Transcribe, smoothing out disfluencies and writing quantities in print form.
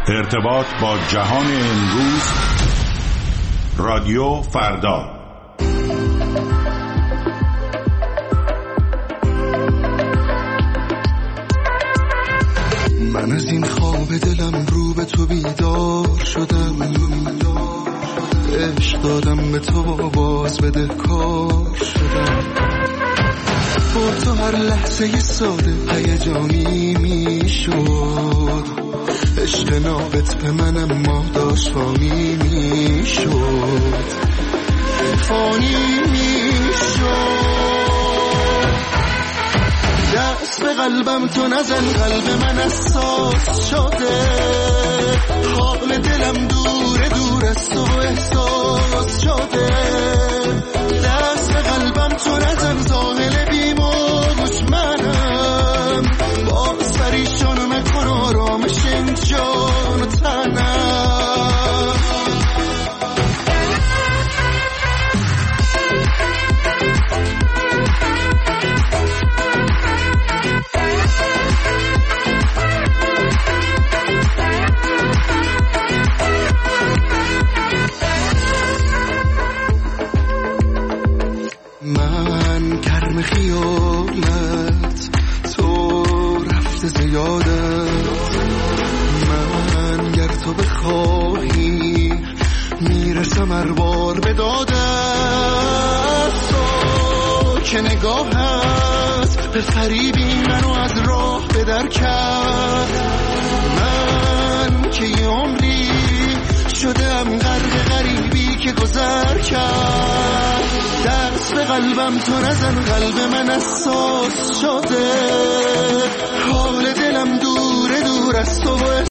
ارتباط با جهان امروز، رادیو فردا. من از این خواب دلم رو به تو بیدار شدم، عشق دادم به تو و باز بده کار شدم. با تو هر لحظه ساده هیجانی می شد، عشق ناقت به منم ما داشت فانی می شد، فانی می شد. دست به قلبم تو نزن، قلب من اساس شده، حال دلم دوره دور از تو احساس شده. دست به قلبم تو نزن، زاهل بیموش منم، باز پریشان نکن آرامش این جان و تنم. من کرم خیالت، تو رفته زیادت. من گر تو بخواهی میرسم هر بار به دادت. تو که نگاهت به فریبی منو از راه به در کرد. من که یه عمری شدم غرق غریبی که گذر کرد. دست به قلبم تو نزن، قلب من اساس شده، حال دلم دوره دور از تو